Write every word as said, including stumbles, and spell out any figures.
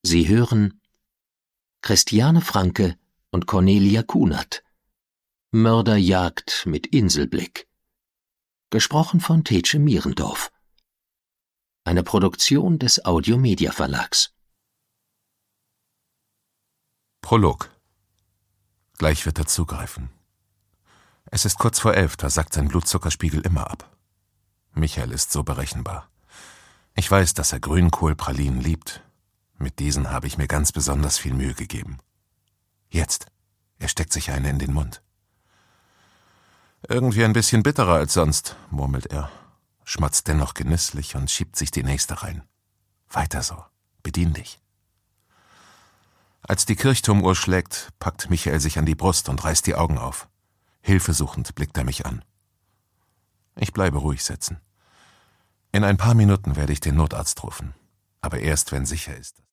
Sie hören Christiane Franke und Cornelia Kunert. Mörderjagd mit Inselblick. Gesprochen von Tetsche Mierendorf. Eine Produktion des Audiomedia Verlags. Prolog. Gleich wird er zugreifen. Es ist kurz vor elf, da sackt sein Blutzuckerspiegel immer ab. Michael ist so berechenbar. Ich weiß, dass er Grünkohlpralinen liebt. Mit diesen habe ich mir ganz besonders viel Mühe gegeben. Jetzt. Er steckt sich eine in den Mund. Irgendwie ein bisschen bitterer als sonst, murmelt er, schmatzt dennoch genüsslich und schiebt sich die nächste rein. Weiter so. Bedien dich. Als die Kirchturmuhr schlägt, packt Michael sich an die Brust und reißt die Augen auf. Hilfesuchend blickt er mich an. Ich bleibe ruhig sitzen. In ein paar Minuten werde ich den Notarzt rufen, aber erst, wenn sicher ist.